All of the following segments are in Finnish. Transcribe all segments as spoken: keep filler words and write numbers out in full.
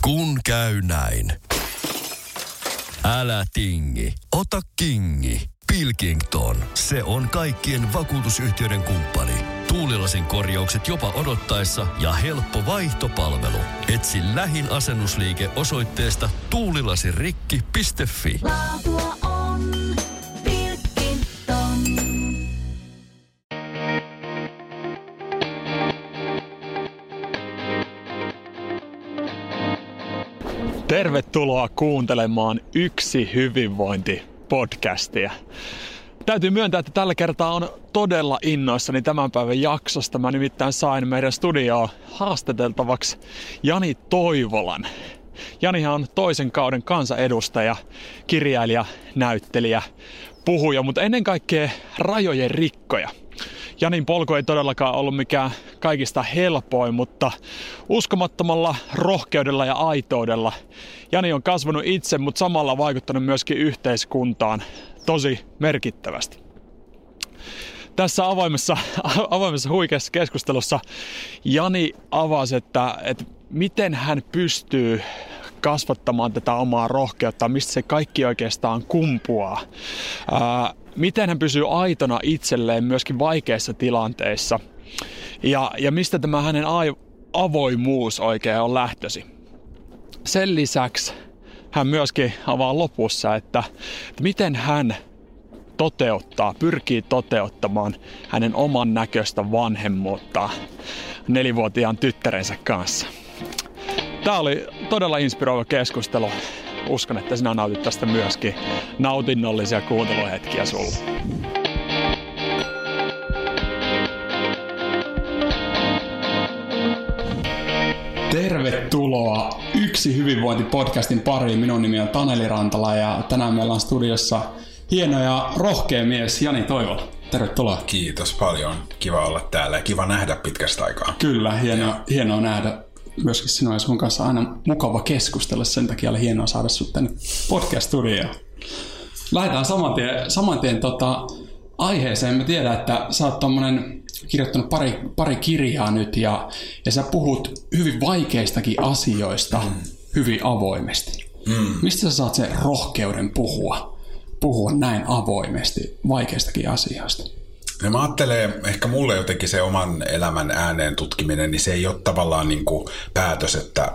Kun käy näin. Älä tingi, ota kingi. Pilkington, se on kaikkien vakuutusyhtiöiden kumppani. Tuulilasin korjaukset jopa odottaessa ja helppo vaihtopalvelu. Etsi lähin asennusliike osoitteesta tuulilasirikki piste fi. Laatua on Pilkington. Tervetuloa kuuntelemaan Yksi hyvinvointi-podcastia. Täytyy myöntää, että tällä kertaa on todella innoissani tämän päivän jaksosta. Mä nimittäin sain meidän studioon haastateltavaksi Jani Toivolan. Janihan on toisen kauden kansanedustaja, kirjailija, näyttelijä, puhuja, mutta ennen kaikkea rajojen rikkoja. Janin polku ei todellakaan ollut mikään kaikista helpoin, mutta uskomattomalla rohkeudella ja aitoudella Jani on kasvanut itse, mutta samalla vaikuttanut myöskin yhteiskuntaan tosi merkittävästi. Tässä avoimessa, avoimessa huikeassa keskustelussa Jani avasi, että, että miten hän pystyy kasvattamaan tätä omaa rohkeutta, mistä se kaikki oikeastaan kumpuaa. Ää, miten hän pysyy aitona itselleen myöskin vaikeissa tilanteissa ja, ja mistä tämä hänen avoimuus oikein on lähtösi. Sen lisäksi hän myöskin avaa lopussa, että, että miten hän toteuttaa, pyrkii toteuttamaan hänen oman näköistä vanhemmuutta nelivuotiaan tyttärensä kanssa. Tämä oli todella inspiroiva keskustelu. Uskon, että sinä nautit tästä myöskin. Nautinnollisia kuunteluhetkiä sulle. Tervetuloa Yksi hyvinvointi-podcastin pariin. Minun nimi on Taneli Rantala ja tänään meillä on studiossa hieno ja rohkea mies Jani Toivola. Tervetuloa. Kiitos paljon. Kiva olla täällä ja kiva nähdä pitkästä aikaa. Kyllä, hienoa, hienoa nähdä. Myöskin sinua ja sun kanssa aina mukava keskustella, sen takia oli hienoa saada sut tänne podcast-studioon. Lähdetään saman tien, saman tien tota, aiheeseen. Mä tiedän, että sä oot tommonen, kirjoittanut pari, pari kirjaa nyt ja, ja sä puhut hyvin vaikeistakin asioista mm. hyvin avoimesti. Mm. Mistä sä saat sen rohkeuden puhua, puhua näin avoimesti vaikeistakin asioista? Ja mä ajattelen, ehkä mulle jotenkin se oman elämän ääneen tutkiminen, niin se ei ole tavallaan niin kuin päätös, että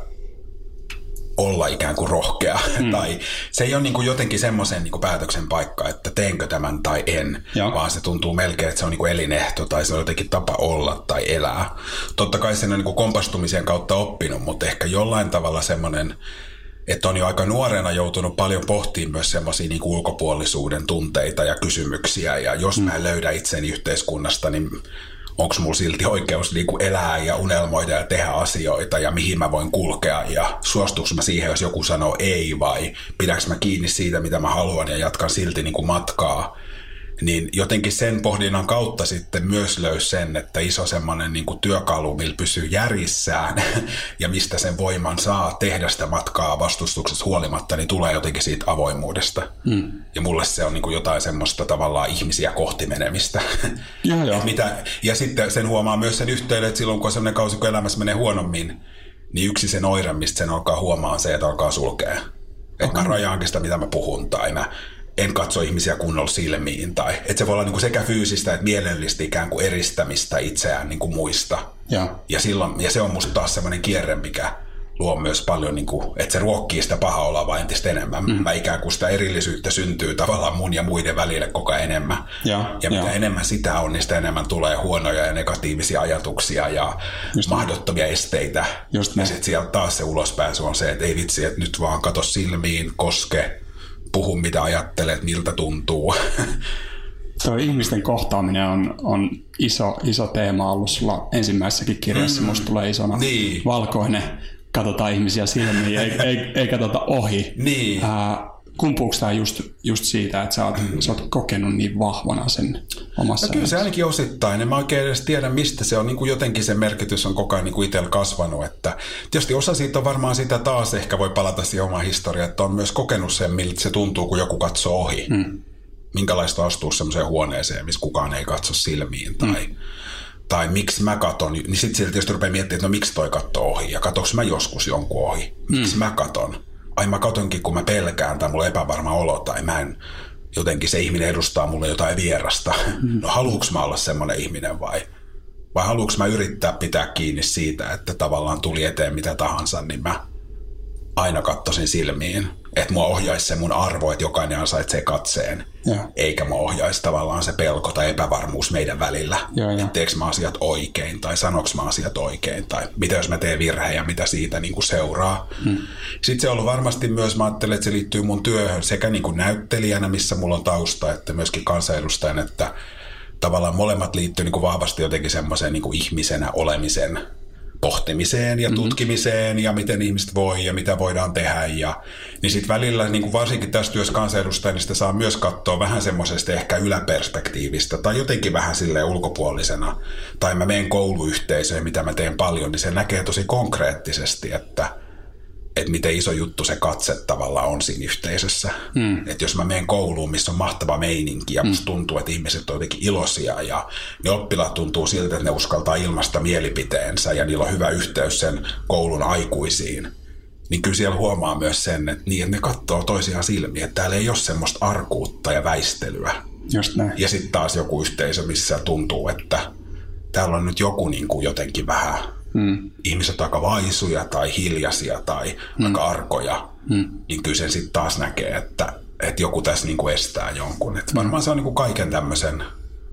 olla ikään kuin rohkea. Mm. Tai se ei ole niin kuin jotenkin semmoisen niin kuin päätöksen paikka, että teenkö tämän tai en, ja. Vaan se tuntuu melkein, että se on niin kuin elinehto tai se on jotenkin tapa olla tai elää. Totta kai sen on niin kuin kompastumisen kautta oppinut, mutta ehkä jollain tavalla semmoinen, että on jo aika nuorena joutunut paljon pohtimaan myös semmoisia niin kuin ulkopuolisuuden tunteita ja kysymyksiä. Ja jos mä en löydä itseni yhteiskunnasta, niin onko mulla silti oikeus niin kuin elää ja unelmoida ja tehdä asioita ja mihin mä voin kulkea ja suostuuko mä siihen, jos joku sanoo ei vai pidäks mä kiinni siitä, mitä mä haluan ja jatkan silti niin kuin matkaa. Niin jotenkin sen pohdinnan kautta sitten myös löysi sen, että iso semmoinen niin kuin työkalu, millä pysyy järjissään ja mistä sen voiman saa tehdä sitä matkaa vastustuksesta huolimatta, niin tulee jotenkin siitä avoimuudesta. Mm. Ja mulle se on niin kuin jotain semmoista tavallaan ihmisiä kohti menemistä. Ja, ja. Mitä, ja sitten sen huomaa myös sen yhteyden, että silloin kun on semmoinen kausi, kun elämässä menee huonommin, niin yksi sen oire, mistä sen alkaa huomaa, on se, että alkaa sulkea. Okay. Että mä rajaankin sitä, mitä mä puhun, tai mä en katso ihmisiä kunnolla silmiin. Tai, että se voi olla niin kuin sekä fyysistä että mielellistä ikään kuin eristämistä itseään niin kuin muista. Ja, ja, silloin, ja se on musta taas semmoinen kierre, mikä luo myös paljon, niin kuin, että se ruokkii sitä pahaa olla vain entistä enemmän. Mm. Mä ikään kuin sitä erillisyyttä syntyy tavallaan mun ja muiden välille koko ajan enemmän. Ja, ja mitä ja. enemmän sitä on, niin sitä enemmän tulee huonoja ja negatiivisia ajatuksia ja just mahdottomia ne. esteitä. Just ja sitten sieltä taas se ulospääsy on se, että ei vitsi, että nyt vaan kato silmiin, koske, puhu mitä ajattelet, miltä tuntuu. Tuo ihmisten kohtaaminen on, on iso, iso teema ollut sulla ensimmäisessäkin kirjassa. Mm. Musta tulee isona niin. valkoinen, katsotaan ihmisiä silmiin, ei, ei, ei katsota ohi. Niin. Ää, kumpuuko tämä just, just siitä, että sä oot, mm. sä oot kokenut niin vahvana sen omassa no kyllä se ainakin osittain. En mä oikein edes tiedä, mistä se on. Niin kuin jotenkin sen merkitys on koko ajan niin kuin itsellä kasvanut. Että tietysti osa siitä on varmaan sitä taas, ehkä voi palata siihen omaan historiaan, että on myös kokenut sen, miltä se tuntuu, kun joku katsoo ohi. Mm. Minkälaista astua semmoiseen huoneeseen, missä kukaan ei katso silmiin tai... Mm. tai miksi mä katon, niin sitten sieltä tietysti rupeaa miettimään, että no miksi toi katsoo ohi ja katonko mä joskus jonkun ohi, miksi mm. mä katon. Ai mä katonkin, kun mä pelkään tai mulla on epävarma olo tai mä en, jotenkin se ihminen edustaa mulle jotain vierasta. Mm. No haluuks mä olla semmoinen ihminen vai, vai haluuks mä yrittää pitää kiinni siitä, että tavallaan tuli eteen mitä tahansa, niin mä aina kattosin silmiin, että mua ohjaisi se mun arvo, että jokainen ansaitsee katseen, ja. Eikä mua ohjaisi tavallaan se pelko tai epävarmuus meidän välillä, että teekö mä asiat oikein tai sanoks mä asiat oikein tai mitä jos mä teen virheen ja mitä siitä niin kuin seuraa. Hmm. Sitten se on ollut varmasti myös, mä ajattelen, että se liittyy mun työhön sekä niin kuin näyttelijänä, missä mulla on tausta, että myöskin kansanedustajan, että tavallaan molemmat liittyy niin kuin vahvasti jotenkin semmoiseen niin kuin ihmisenä olemisen pohtimiseen ja tutkimiseen mm-hmm. ja miten ihmiset voi ja mitä voidaan tehdä. Ja, niin sitten välillä, niin kuin varsinkin tässä työssä kansanedustajana, niin sitä saa myös katsoa vähän semmoisesta ehkä yläperspektiivistä tai jotenkin vähän silleen ulkopuolisena. Tai mä menen kouluyhteisöön, mitä mä teen paljon, niin se näkee tosi konkreettisesti, että että miten iso juttu se katse tavallaan on siinä yhteisössä. Mm. Että jos mä menen kouluun, missä on mahtava meininki ja musta tuntuu, että ihmiset on jotenkin iloisia ja ne oppilaat tuntuu siltä, että ne uskaltaa ilmaista mielipiteensä ja niillä on hyvä yhteys sen koulun aikuisiin, niin kyllä siellä huomaa myös sen, että, niin, että ne katsoo toisiaan silmiin, että täällä ei ole semmoista arkuutta ja väistelyä. Just näin. Ja sitten taas joku yhteisö, missä tuntuu, että täällä on nyt joku niin kuin jotenkin vähän Hmm. ihmiset aika vaisuja tai hiljaisia tai hmm. aika arkoja, hmm. niin kyllä sen sitten taas näkee, että, että joku tässä niinku estää jonkun. Että varmaan se on niinku kaiken tämmöisen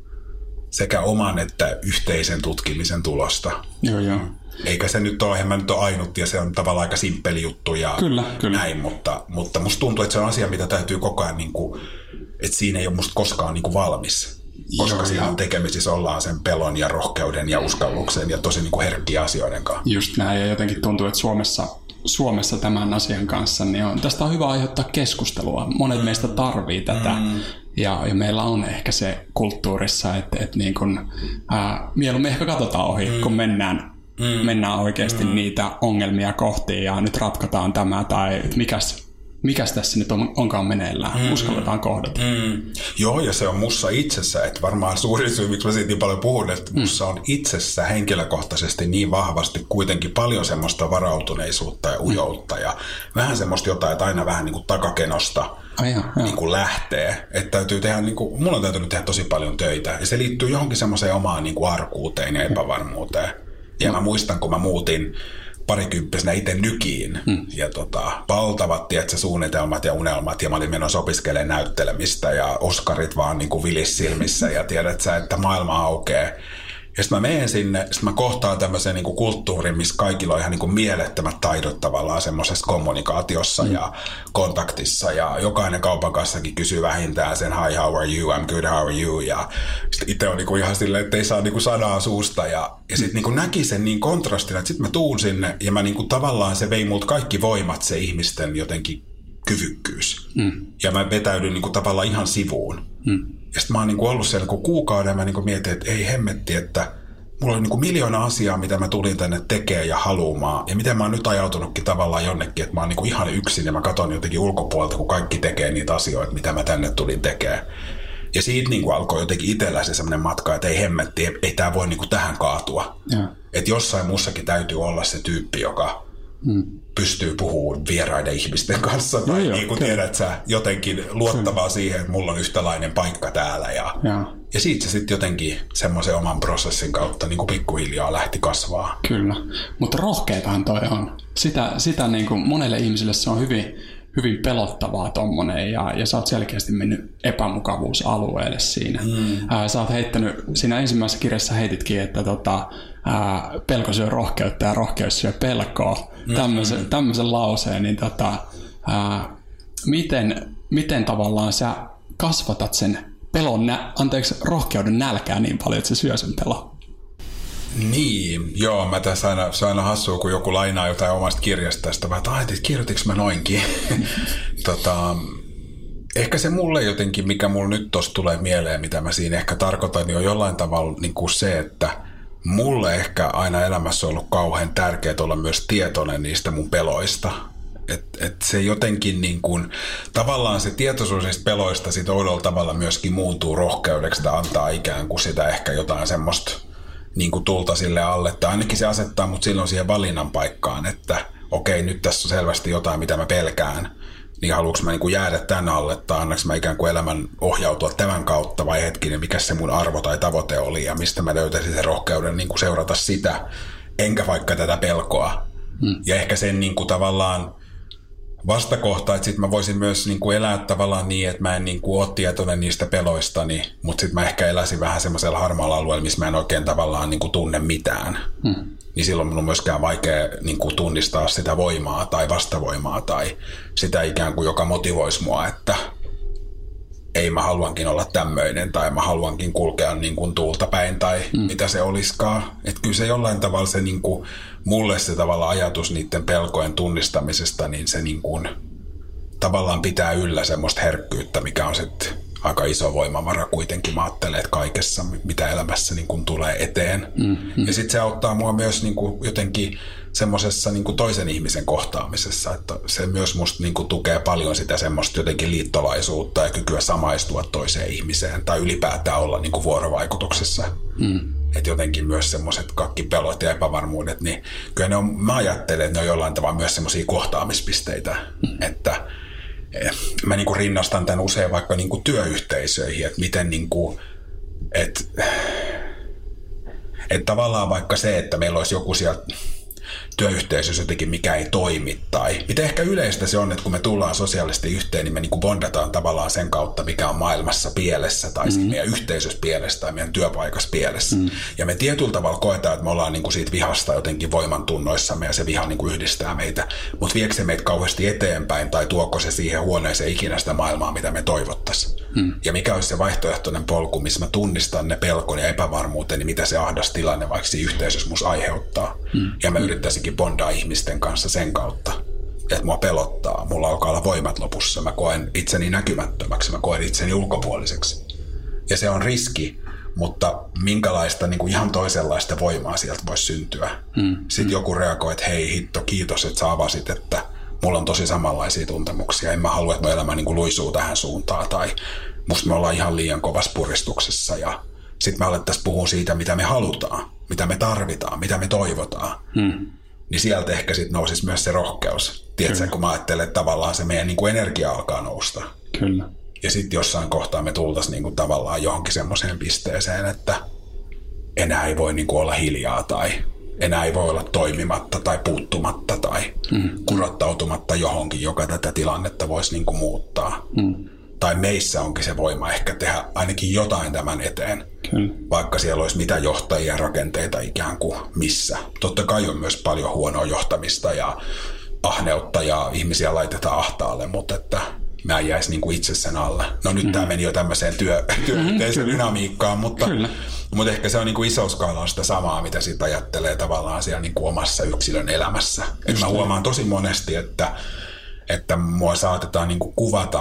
sekä oman että yhteisen tutkimisen tulosta. Joo, joo. Eikä se nyt ole, en mä nyt ole ainut ja se on tavallaan aika simppeli juttu ja kyllä, kyllä. näin, mutta, mutta musta tuntuu, että se on asia, mitä täytyy koko ajan, niinku, että siinä ei ole musta koskaan niinku valmis. Koska joo, siinä on tekemisissä ollaan sen pelon ja rohkeuden ja uskalluksen ja tosi niin kuin herkkiä asioiden kanssa. Just näin, ja jotenkin tuntuu, että Suomessa, Suomessa tämän asian kanssa, niin on, tästä on hyvä aiheuttaa keskustelua. Monet mm. meistä tarvii tätä, mm. ja, ja meillä on ehkä se kulttuurissa, että, että niin kuin, ää, mieluummin ehkä katsotaan ohi, mm. kun mennään, mm. mennään oikeasti mm. niitä ongelmia kohti, ja nyt ratkotaan tämä, tai mikäs... Mikäs tässä nyt on, onkaan meneillään? Mm. Uskalletaan kohdata. Mm. Joo, ja se on mussa itsessä, että varmaan suurin syy, miksi mä siitä niin paljon puhun, että mm. mussa on itsessä henkilökohtaisesti niin vahvasti kuitenkin paljon semmoista varautuneisuutta ja ujoutta mm. ja vähän semmoista jotain, että aina vähän niin kuin takakenosta Ai ja, niin kuin lähtee. Että täytyy tehdä, niin kuin, mulla on täytynyt tehdä tosi paljon töitä ja se liittyy johonkin semmoiseen omaan niin kuin arkuuteen ja epävarmuuteen. Ja mm. mä muistan, kun mä muutin parikymppisenä itse Nykiin hmm. ja tota, valtavat tiedätkö, suunnitelmat ja unelmat ja mä olin menossa opiskelemaan näyttelemistä ja Oskarit vaan niin kuin vilis silmissä ja tiedät sä, että maailma aukeaa. Ja sitten mä menen sinne, sitten mä kohtaan tämmöisen niin kuin kulttuurin, missä kaikilla on ihan niin kuin mielettömät taidot tavallaan semmoisessa kommunikaatiossa mm. ja kontaktissa. Ja jokainen kaupan kassakin kysyy vähintään sen hi, how are you, I'm good, how are you. Ja sitten itse on niin kuin ihan silleen, että ei saa niin kuin sanaa suusta. Ja, ja sitten niin kuin näki sen niin kontrastina, että sitten mä tuun sinne ja mä niin kuin tavallaan se vei multa kaikki voimat, se ihmisten jotenkin kyvykkyys. Mm. Ja mä vetäydyin niin kuin tavallaan ihan sivuun. Mm. Ja sitten mä oon niinku ollut siellä niin kuukauden ja mä niinku mietin, että ei hemmetti, että mulla oli niinku miljoona asiaa, mitä mä tulin tänne tekemään ja haluamaan. Ja miten mä oon nyt ajautunutkin tavallaan jonnekin, että mä oon niinku ihan yksin ja mä katon jotenkin ulkopuolelta, kun kaikki tekee niitä asioita, mitä mä tänne tulin tekemään. Ja siitä niinku alkoi jotenkin itsellä se semmoinen matka, että ei hemmetti, ei, ei tää voi niinku tähän kaatua. Että jossain muussakin täytyy olla se tyyppi, joka hmm. pystyy puhumaan vieraiden ihmisten kanssa. Tai no, niin kuin tiedät sä, jotenkin luottavaa kyllä. siihen, että mulla on yhtälainen paikka täällä. Ja, ja. ja siitä se sitten jotenkin semmoisen oman prosessin kautta niin kuin pikkuhiljaa lähti kasvaa. Kyllä, mutta rohkeetahan toi on. Sitä, sitä niin kuin monelle ihmiselle se on hyvin, hyvin pelottavaa tommonen ja, ja sä oot selkeästi mennyt epämukavuusalueelle siinä. Mm. Ää, sä oot heittänyt, siinä ensimmäisessä kirjassa heititkin, että tota, ää, pelko syö rohkeutta ja rohkeus syö pelkoa. Mm. Tämmöisen, tämmöisen lauseen, niin tota, ää, miten, miten tavallaan sä kasvatat sen pelon, nä- anteeksi, rohkeuden nälkää niin paljon, että se syö sen pelon? Niin, joo, mä tässä aina, se on aina hassua, kun joku lainaa jotain omasta kirjasta, sitä vaan, että kirjoitinko mä noinkin. tota, ehkä se mulle jotenkin, mikä mulle nyt tossa tulee mieleen, mitä mä siinä ehkä tarkoitan, niin on jollain tavalla niin kuin se, että mulle ehkä aina elämässä on ollut kauhean tärkeää olla myös tietoinen niistä mun peloista. Että et se jotenkin niin kuin, tavallaan se tietoisuus niistä peloista sit oudolla tavalla myöskin muuntuu rohkeudeksi, että antaa ikään kuin sitä ehkä jotain semmoista niin kuin tulta sille alle, tai ainakin se asettaa mut silloin siihen valinnan paikkaan, että okei, nyt tässä on selvästi jotain, mitä mä pelkään, niin haluanko mä niin kuin jäädä tän alle, tai annaks mä ikään kuin elämän ohjautua tämän kautta, vai hetkinen, mikä se mun arvo tai tavoite oli, ja mistä mä löytäisin sen rohkeuden niin kuin seurata sitä, enkä vaikka tätä pelkoa. Hmm. Ja ehkä sen niin kuin tavallaan vastakohta, että sit mä voisin myös niin kuin elää tavallaan niin, että mä en niin kuin ole tietoinen niistä peloistani, mutta sit mä ehkä eläisin vähän semmoisella harmaalla alueella, missä mä en oikein tavallaan niin kuin tunne mitään. Hmm. Niin silloin mun on myöskään vaikea niin kuin tunnistaa sitä voimaa tai vastavoimaa tai sitä ikään kuin, joka motivoisi mua, että ei mä haluankin olla tämmöinen tai mä haluankin kulkea niin kuin tuulta päin tai mm. mitä se olisikaan. Että kyllä se jollain tavalla se niin kuin, mulle se tavalla ajatus niiden pelkojen tunnistamisesta, niin se niin kuin, tavallaan pitää yllä semmoista herkkyyttä, mikä on sitten aika iso voimavara kuitenkin. Mä ajattelen, että kaikessa, mitä elämässä niin kuin tulee eteen. Mm-hmm. Ja sitten se auttaa mua myös niin kuin jotenkin semmoisessa niin kuin toisen ihmisen kohtaamisessa, että se myös musta niin kuin tukee paljon sitä semmoista jotenkin liittolaisuutta ja kykyä samaistua toiseen ihmiseen tai ylipäätään olla niin kuin vuorovaikutuksessa. Mm. Että jotenkin myös semmoiset kaikki pelot ja epävarmuudet, niin kyllä ne on, mä ajattelen, että ne on jollain tavalla myös semmoisia kohtaamispisteitä, mm. että mä niin kuin rinnastan tämän usein vaikka niin kuin työyhteisöihin, että miten niin kuin, että, että tavallaan vaikka se, että meillä olisi joku siellä työyhteisössä jotenkin, mikä ei toimi, tai miten ehkä yleistä se on, että kun me tullaan sosiaalisesti yhteen, niin me niin kuin bondataan tavallaan sen kautta, mikä on maailmassa pielessä, tai mm-hmm. meidän yhteisössä pielessä, tai meidän työpaikassa pielessä. Mm-hmm. Ja me tietyllä tavalla koetaan, että me ollaan niin kuin siitä vihasta jotenkin voimantunnoissamme, ja se viha niin kuin yhdistää meitä. Mutta viekö se meitä kauheasti eteenpäin, tai tuoko se siihen huoneeseen ikinä sitä maailmaa, mitä me toivottaisiin? Mm-hmm. Ja mikä olisi se vaihtoehtoinen polku, missä mä tunnistan ne pelkon ja epävarmuuteni, mitä se ahdas tilanne vaikka siinä yhteisössä musta aiheuttaa. Mm-hmm. Ja mä yrittäisinkin bondaa ihmisten kanssa sen kautta, että mua pelottaa. Mulla alkaa olla voimat lopussa. Mä koen itseni näkymättömäksi. Mä koen itseni ulkopuoliseksi. Ja se on riski, mutta minkälaista niin kuin ihan toisenlaista voimaa sieltä voisi syntyä. Mm. Sitten joku reagoi, että hei hitto, kiitos, että sä avasit, että mulla on tosi samanlaisia tuntemuksia. En mä halua, että mun elämä niin kuin luisuu tähän suuntaan. Tai musta me ollaan ihan liian kovassa puristuksessa. Ja sitten me alettaisiin puhua siitä, mitä me halutaan, mitä me tarvitaan, mitä me toivotaan. Mm. Niin sieltä ehkä sitten nousisi myös se rohkeus. Tiedätkö, kun mä ajattelen, että tavallaan se meidän niin kuin energia alkaa nousta. Kyllä. Ja sitten jossain kohtaa me tultaisiin niin kuin tavallaan johonkin semmoiseen pisteeseen, että enää ei voi niin kuin olla hiljaa tai enää ei voi olla toimimatta tai puuttumatta tai mm. kurottautumatta johonkin, joka tätä tilannetta voisi niin kuin muuttaa. Mm. Tai meissä onkin se voima ehkä tehdä ainakin jotain tämän eteen. Kyllä. Vaikka siellä olisi mitä johtajia rakenteita ikään kuin missä. Totta kai on myös paljon huonoa johtamista ja ahneutta ja ihmisiä laitetaan ahtaalle, mutta että mä en jäisi niin kuin itse sen alle. No nyt mm-hmm. tämä meni jo tämmöiseen työ, työyhteisön mm-hmm. dynamiikkaan, mutta, mutta ehkä se on niin kuin iso skaala sitä samaa, mitä siitä ajattelee tavallaan siellä niin kuin omassa yksilön elämässä. Et mä huomaan tosi monesti, että, että mua saatetaan niin kuin kuvata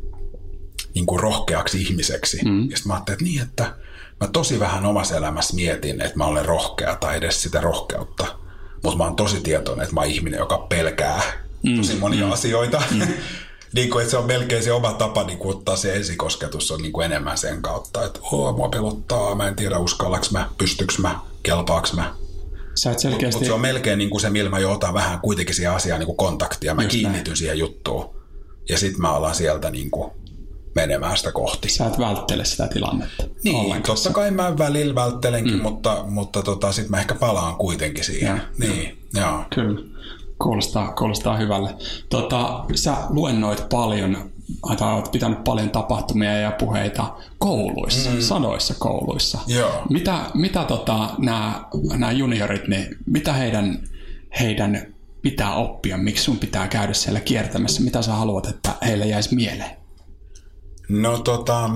niin kuin rohkeaksi ihmiseksi. Mm. Ja sitten mä ajattelin, että niin, että mä tosi vähän omassa elämässä mietin, että mä olen rohkea tai edes sitä rohkeutta. Mutta mä oon tosi tietoinen, että mä oon ihminen, joka pelkää mm. tosi monia mm. asioita. Mm. niin kuin, että se on melkein se oma tapa niin kuin ottaa se ensikosketus on niin kuin enemmän sen kautta, että oo, mua pelottaa, mä en tiedä uskallaks mä, pystyks mä, kelpaaks mä. Selkeästi... Mutta se on melkein niin kuin se, millä mä jo otan vähän kuitenkin siihen asiaan niin kuin kontaktia. Mä Just kiinnityn näin. siihen juttuun. Ja sit mä alan sieltä niin kuin menemään sitä kohti. Sä et välttele sitä tilannetta. Niin, ollenkaan. Totta kai mä välillä välttelenkin, mm. mutta, mutta tota, sit mä ehkä palaan kuitenkin siihen. Ja, niin, joo. Kyllä, kuulostaa, kuulostaa hyvälle. Tota, sä luennoit paljon, tai olet pitänyt paljon tapahtumia ja puheita kouluissa, mm. sadoissa kouluissa. Joo. Mitä, mitä tota, nämä juniorit, niin mitä heidän, heidän pitää oppia, miksi sun pitää käydä siellä kiertämässä, mitä sä haluat, että heille jäisi mieleen? No tota,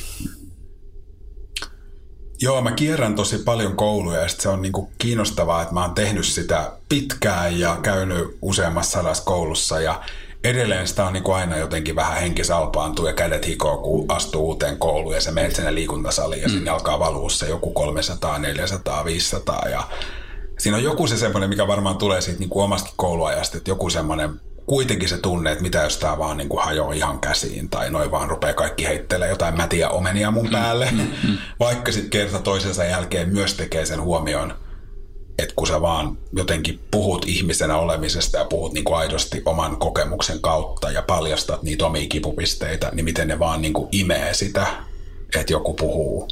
joo, mä kierrän tosi paljon kouluja ja sit se on niinku kiinnostavaa, että mä oon tehnyt sitä pitkään ja käynyt useammassa sadassa koulussa ja edelleen sitä on niinku aina jotenkin vähän henki salpaantuu ja kädet hikoo, kun astuu uuteen kouluun ja sä menet sinne liikuntasaliin ja mm. sinne alkaa valua se joku kolmesataa, neljäsataa, viisisataa ja siinä on joku se semmoinen, mikä varmaan tulee siitä niinku omastakin kouluajasta, että joku semmoinen kuitenkin se tunne, että mitä jos tää vaan niin kuin hajoaa ihan käsiin tai noi vaan rupeaa kaikki heittelemään jotain mätiä omenia mun päälle. Mm-hmm. Vaikka sitten kerta toisensa jälkeen myös tekee sen huomioon, että kun sä vaan jotenkin puhut ihmisenä olemisesta ja puhut niin kuin aidosti oman kokemuksen kautta ja paljastat niitä omia kipupisteitä, niin miten ne vaan niin kuin imee sitä, että joku puhuu,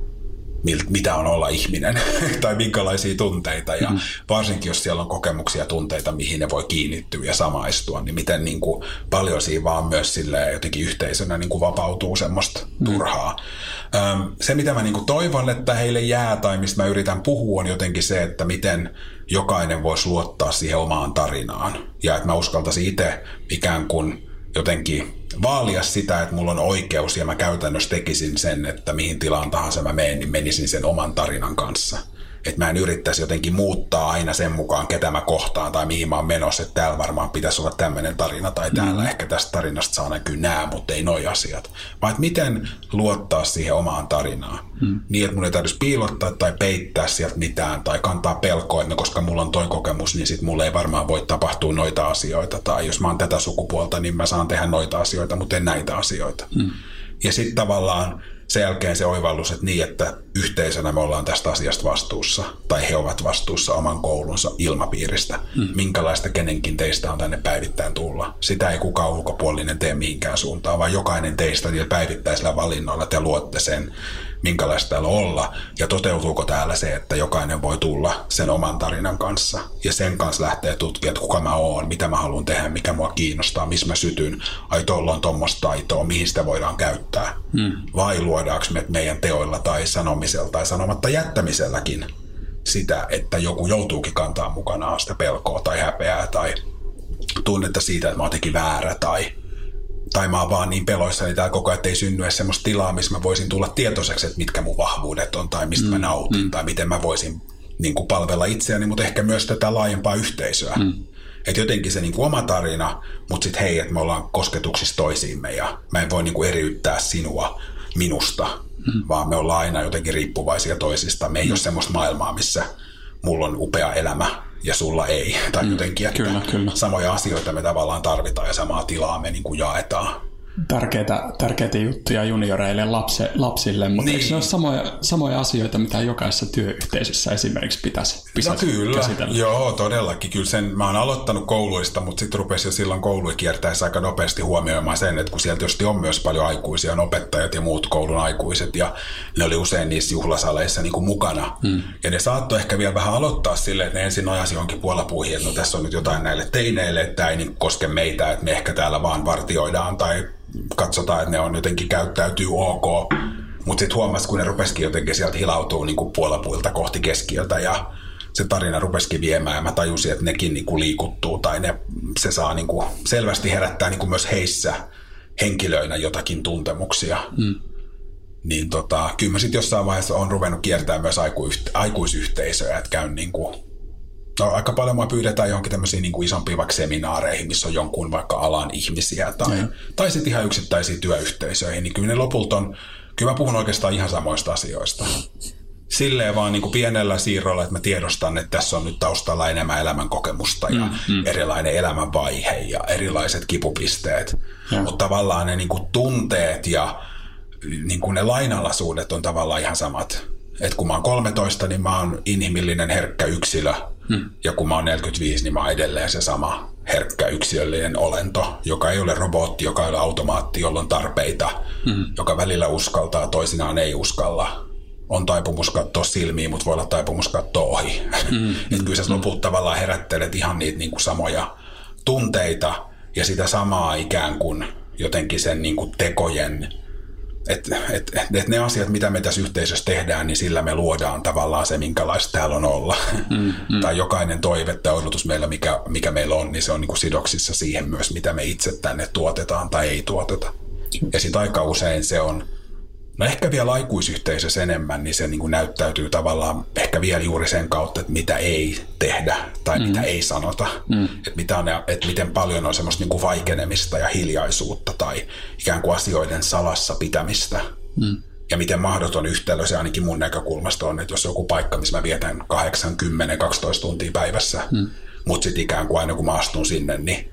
mitä on olla ihminen tai minkälaisia tunteita. Ja mm. varsinkin, jos siellä on kokemuksia ja tunteita, mihin ne voi kiinnittyä ja samaistua, niin miten niin kuin paljon siinä vaan myös silleen jotenkin yhteisönä niin kuin vapautuu semmoista mm. turhaa. Öm, se, mitä mä niin kuin toivon, että heille jää tai mistä mä yritän puhua, on jotenkin se, että miten jokainen voisi luottaa siihen omaan tarinaan. Ja että mä uskaltaisin itse ikään kuin jotenkin vaalia sitä, että mulla on oikeus ja mä käytännössä tekisin sen, että mihin tilaan tahansa mä menen, niin menisin sen oman tarinan kanssa. Että mä en yrittäisi jotenkin muuttaa aina sen mukaan, ketä mä kohtaan tai mihin mä oon menossa, että täällä varmaan pitäisi olla tämmöinen tarina tai täällä mm. ehkä tästä tarinasta saa näkyä nää, mutta ei noi asiat. Vaan että miten luottaa siihen omaan tarinaan. Mm. Niin, että mun ei täytyisi piilottaa tai peittää sieltä mitään tai kantaa pelkoa, että koska mulla on toi kokemus, niin sit mulle ei varmaan voi tapahtua noita asioita. Tai jos mä oon tätä sukupuolta, niin mä saan tehdä noita asioita, mutta en näitä asioita. Mm. Ja sitten tavallaan sen jälkeen se oivallus, että niin, että yhteisönä me ollaan tästä asiasta vastuussa, tai he ovat vastuussa oman koulunsa ilmapiiristä. Hmm. Minkälaista kenenkin teistä on tänne päivittäin tulla. Sitä ei kukaan ulkopuolinen tee mihinkään suuntaan, vaan jokainen teistä niillä päivittäisillä valinnoilla te luotte sen, minkälaista täällä olla, ja toteutuuko täällä se, että jokainen voi tulla sen oman tarinan kanssa, ja sen kanssa lähtee tutkimaan, että kuka mä oon, mitä mä haluan tehdä, mikä mua kiinnostaa, missä mä sytyn, ai tuolla on tommoista taitoa, mihin sitä voidaan käyttää, hmm. vai luodaanko me meidän teoilla tai sanomisella tai sanomatta jättämiselläkin sitä, että joku joutuukin kantaa mukanaan sitä pelkoa tai häpeää tai tunnetta siitä, että mä oon jotenkin väärä tai tai mä oon vaan niin peloissani täällä koko ajan, että ei synny edes semmoista tilaa, missä mä voisin tulla tietoiseksi, että mitkä mun vahvuudet on, tai mistä mm, mä nautin, mm. tai miten mä voisin niin kuin palvella itseäni, mutta ehkä myös tätä laajempaa yhteisöä. Mm. Että jotenkin se niin kuin oma tarina, mutta sitten hei, että me ollaan kosketuksissa toisiimme, ja mä en voi niin kuin eriyttää sinua minusta, mm. vaan me ollaan aina jotenkin riippuvaisia toisista. Me ei mm. ole semmoista maailmaa, missä mulla on upea elämä, ja sulla ei. Tai jotenkin, että kyllä, kyllä. samoja asioita me tavallaan tarvitaan ja samaa tilaa me niin kuin jaetaan. Tärkeitä, tärkeitä juttuja junioreille, lapse, lapsille, mutta niin. Eikö ne ole samoja, samoja asioita, mitä jokaisessa työyhteisössä esimerkiksi pitäisi, pitäisi no kyllä, käsitellä? Joo, todellakin. Kyllä sen, mä oon aloittanut kouluista, mutta sitten rupesin jo silloin kouluja kiertäessä aika nopeasti huomioimaan sen, että kun sieltä tietysti on myös paljon aikuisia, on opettajat ja muut koulun aikuiset, ja ne oli usein niissä juhlasaleissa niin kuin mukana. Hmm. Ja ne saattoi ehkä vielä vähän aloittaa silleen, että ne ensin nojasi johonkin puolapuihin, että no tässä on nyt jotain näille teineille, että tämä ei niin koske meitä, että me ehkä täällä vaan vartioidaan tai katsotaan, että ne on jotenkin käyttäytyy ok, mutta sitten huomasi, kun ne rupesikin jotenkin sieltä hilautuu niin kuin puolapuilta kohti keskiötä ja se tarina rupesikin viemään ja mä tajusin, että nekin niin kuin liikuttuu tai ne, se saa niin kuin selvästi herättää niin kuin myös heissä henkilöinä jotakin tuntemuksia. Mm. Niin tota, kyllä mä sitten jossain vaiheessa on ruvennut kiertämään myös aikuisyhteisöjä, että käyn niin kuin no, aika paljon mua pyydetään johonkin tämmöisiin niin kuin isompiin vaikka seminaareihin, missä on jonkun vaikka alan ihmisiä tai, mm. tai sitten ihan yksittäisiin työyhteisöihin, niin kyllä ne lopulta on, kyllä mä puhun oikeastaan ihan samoista asioista. Silleen vaan niin kuin pienellä siirrolla, että mä tiedostan, että tässä on nyt taustalla enemmän elämänkokemusta ja mm, mm. erilainen elämänvaihe ja erilaiset kipupisteet. Mm. Mutta tavallaan ne niin kuin tunteet ja niin kuin ne lainalaisuudet on tavallaan ihan samat. Että kun mä oon kolmetoista, niin mä oon inhimillinen herkkä yksilö. Hmm. Ja kun mä oon neljäkymmentäviisi, niin mä oon edelleen se sama herkkä yksilöllinen olento, joka ei ole robotti, joka ei ole automaatti, jolla on tarpeita, hmm. joka välillä uskaltaa, toisinaan ei uskalla. On taipumus katsoa silmiin, mutta voi olla taipumus katsoa ohi. Hmm. Että kyllä sä lopulta tavallaan herättelet ihan niitä niin kuin samoja tunteita ja sitä samaa ikään kuin jotenkin sen niin kuin tekojen. Että et, et, et ne asiat, mitä me tässä yhteisössä tehdään, niin sillä me luodaan tavallaan se, minkälaista täällä on olla. Mm, mm. Tai jokainen toive tai odotus meillä, mikä, mikä meillä on, niin se on niin kuin sidoksissa siihen myös, mitä me itse tänne tuotetaan tai ei tuoteta. Ja sitten aika usein se on, no ehkä vielä aikuisyhteisössä enemmän, niin se niin kuin näyttäytyy tavallaan ehkä vielä juuri sen kautta, että mitä ei tehdä tai mm. mitä ei sanota. Mm. Että, mitä on, että miten paljon on semmoista niin kuin vaikenemista ja hiljaisuutta tai ikään kuin asioiden salassa pitämistä. Mm. Ja miten mahdoton yhtälö se ainakin mun näkökulmasta on, että jos on joku paikka, missä mä vietän kahdeksan, kymmenen, kaksitoista tuntia päivässä, mm. mutta sitten ikään kuin aina kun mä astun sinne, niin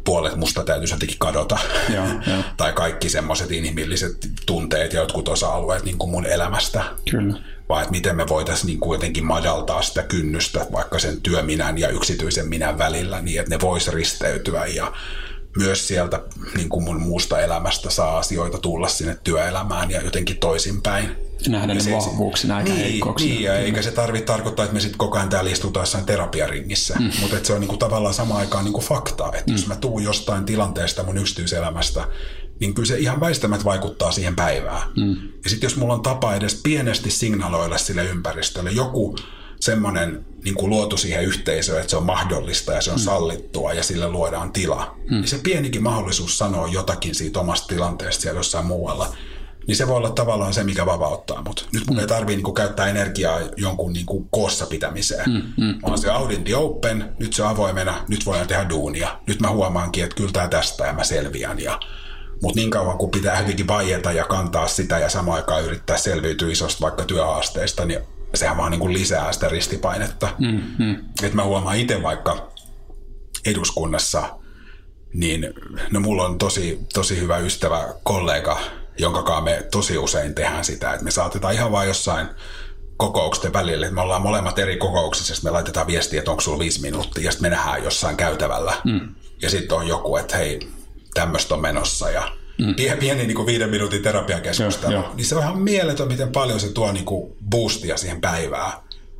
puolet musta täytyisi jotenkin kadota. Joo, jo. Tai kaikki semmoiset inhimilliset tunteet ja jotkut osa-alueet niin kuin mun elämästä. Kyllä. Vai että miten me voitaisiin niin kuin jotenkin madaltaa sitä kynnystä vaikka sen työminän ja yksityisen minän välillä niin, että ne vois risteytyä ja myös sieltä niin kuin mun muusta elämästä saa asioita tulla sinne työelämään ja jotenkin toisinpäin. Nähdä ne vahvuuksina eikä niin, heikkouksina. Niin, ja eikä se tarvitse tarkoittaa, että me sitten koko ajan täällä istutaan jossain terapiaringissä, mm. mutta se on niinku tavallaan samaan aikaan niinku faktaa, että mm. jos mä tuun jostain tilanteesta mun yksityiselämästä, niin kyllä se ihan väistämättä vaikuttaa siihen päivään. Mm. Ja sitten jos mulla on tapa edes pienesti signaloida sille ympäristölle joku semmoinen niin kuin luotu siihen yhteisöön, että se on mahdollista ja se on mm. sallittua ja sille luodaan tila, mm. niin se pienikin mahdollisuus sanoa jotakin siitä omasta tilanteesta siellä jossain muualla, niin se voi olla tavallaan se, mikä vapauttaa mut. Nyt mun mm. ei tarvii niinku käyttää energiaa jonkun niinku koossa pitämiseen. Mm, mm, on se out in the open, nyt se on avoimena, nyt voidaan tehdä duunia. Nyt mä huomaankin, että kyllä tää tästä ja mä selviän. Ja, mut niin kauan kun pitää hyvinkin vaieta ja kantaa sitä ja samaan aikaan yrittää selviytyä isosta vaikka työhaasteista, niin sehän vaan niinku lisää sitä ristipainetta. Mm, mm. Et mä huomaan itse vaikka eduskunnassa, niin no mulla on tosi, tosi hyvä ystävä, kollega, jonka me tosi usein tehdään sitä, että me saatetaan ihan vaan jossain kokousten välillä, että me ollaan molemmat eri kokouksissa, me laitetaan viestiä, että onko sulla viisi minuuttia, ja sitten me nähdään jossain käytävällä, mm. ja sitten on joku, että hei, tämmöistä on menossa, ja mm. pieni, pieni niin kuin viiden minuutin terapiakeskustelu, jo, jo. niin se on ihan mieletön, miten paljon se tuo niin kuin boostia siihen päivään,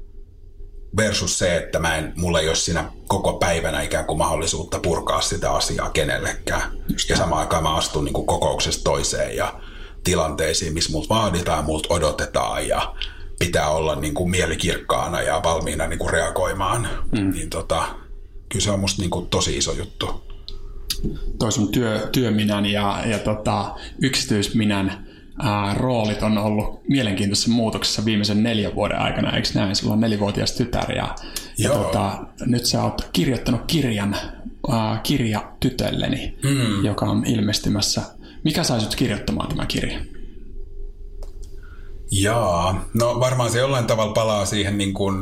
versus se, että mä en, mulla ei ole siinä koko päivänä ikään kuin mahdollisuutta purkaa sitä asiaa kenellekään. Just ja samaan aikaan mä astun niin kuin kokouksesta toiseen ja tilanteisiin, missä multa vaaditaan ja multa odotetaan ja pitää olla niin kuin mielikirkkaana ja valmiina niin kuin reagoimaan. Mm. Niin tota, kyllä se on musta niin kuin tosi iso juttu. Toi sun työ, työminän ja, ja tota, yksityisminän Ää, roolit on ollut mielenkiintoisessa muutoksessa viimeisen neljän vuoden aikana, eikö näin? Sulla on nelivuotias tytär ja, ja tota, nyt sä oot kirjoittanut kirjan ää, Kirja tytölleni, mm. joka on ilmestymässä. Mikä sai sut kirjoittamaan tämä kirja? Jaa, no varmaan se jollain tavalla palaa siihen niin kuin,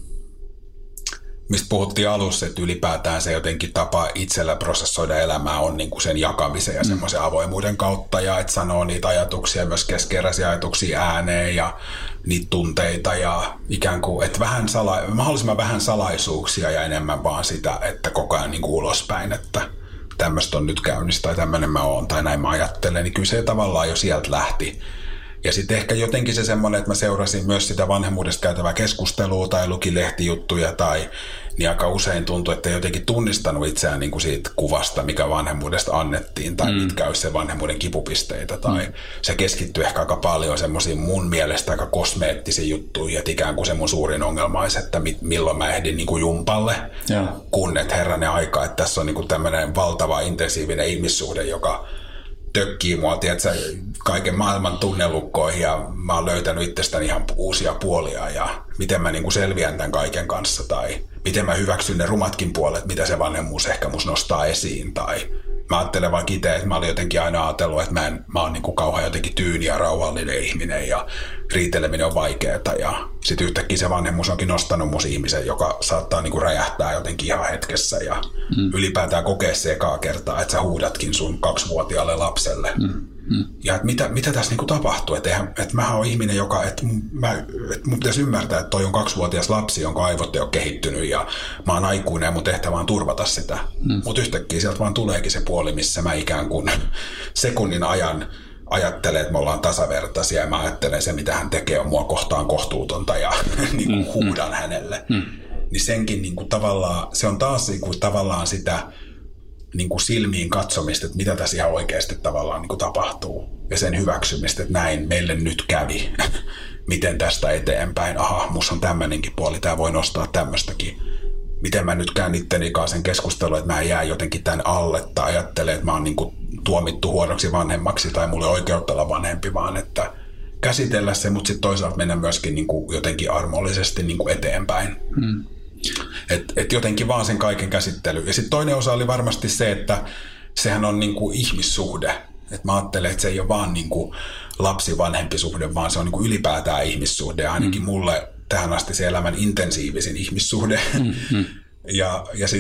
mistä puhuttiin alussa, että ylipäätään se jotenkin tapa itsellä prosessoida elämää on niin kuin sen jakamisen ja mm. semmoisen avoimuuden kautta ja että sanoo niitä ajatuksia, myös keskeeräisiä ajatuksia ääneen ja niitä tunteita ja ikään kuin, että vähän sala, mahdollisimman vähän salaisuuksia ja enemmän vaan sitä, että koko ajan niin kuin ulospäin, että tämmöistä on nyt käynnissä tai tämmöinen mä oon tai näin mä ajattelen, niin kyllä se tavallaan jo sieltä lähti. Ja sitten ehkä jotenkin se semmoinen, että mä seurasin myös sitä vanhemmuudesta käytävää keskustelua tai lukin lehtijuttuja tai niin aika usein tuntui, että ei jotenkin tunnistanut itseään niin kuin siitä kuvasta, mikä vanhemmuudesta annettiin tai mm. mitkä olisi se vanhemmuuden kipupisteitä tai mm. se keskittyi ehkä aika paljon semmoisiin mun mielestä aika kosmeettisiin juttuihin, että ikään kuin se mun suurin ongelma olisi, että milloin mä ehdin niin kuin jumpalle, ja. kun et herranen aika, että tässä on niin kuin tämmöinen valtava intensiivinen ihmissuhde, joka tökkii mua, tiedätkö, kaiken maailman tunnelukkoihin ja mä oon löytänyt itsestäni ihan uusia puolia ja miten mä niinku selviän tämän kaiken kanssa tai miten mä hyväksyn ne rumatkin puolet, mitä se vanhemmuus ehkä mus nostaa esiin tai mä ajattelen vaan itse, että mä olin jotenkin aina ajatellut, että mä, en, mä oon niinku kauhean jotenkin tyyni ja rauhallinen ihminen ja riiteleminen on vaikeaa ja sit yhtäkkiä se vanhemmuus onkin nostanut mus ihmisen, joka saattaa niinku räjähtää jotenkin ihan hetkessä ja mm. ylipäätään kokea se ekaa kertaa, että sä huudatkin sun kaksivuotiaalle lapselle. Mm. Mm. Ja että mitä, mitä tässä niinku tapahtuu, että et mähän oon ihminen, joka, että mä, et mun pitäisi ymmärtää, että toi on kaksivuotias lapsi, jonka aivot ei ole kehittynyt ja mä oon aikuinen ja mun tehtävä on turvata sitä. Mm. Mutta yhtäkkiä sieltä vaan tuleekin se puoli, missä mä ikään kuin sekunnin ajan ajattelen, että me ollaan tasavertaisia ja mä ajattelen se, mitä hän tekee, on mua kohtaan kohtuutonta ja niin kuin mm. huudan hänelle. Mm. Niin senkin niin kuin tavallaan, se on taas niin kuin tavallaan sitä niin kuin silmiin katsomista, että mitä tässä ihan oikeasti tavallaan niin kuin tapahtuu. Ja sen hyväksymistä, että näin meille nyt kävi. Miten tästä eteenpäin? Aha, musta on tämmöinenkin puoli, tämä voi nostaa tämmöistäkin. Miten mä nyt käyn itteni kanssa sen keskustelun, että mä en jää jotenkin tämän alle tai ajattelen, että mä oon niin kuin tuomittu huonoksi vanhemmaksi tai mulle oikeutta olla vanhempi, vaan että käsitellä se, mutta sitten toisaalta mennä myöskin niin kuin jotenkin armollisesti niin kuin eteenpäin. Hmm. Että et jotenkin vaan sen kaiken käsittely. Ja sitten toinen osa oli varmasti se, että sehän on niinku ihmissuhde. Et mä ajattelen, että se ei ole vaan niinku lapsi-vanhempi suhde, vaan se on niinku ylipäätään ihmissuhde. Ja ainakin mm. mulle tähän asti se elämän intensiivisin ihmissuhde. Mm-hmm. ja ja sitten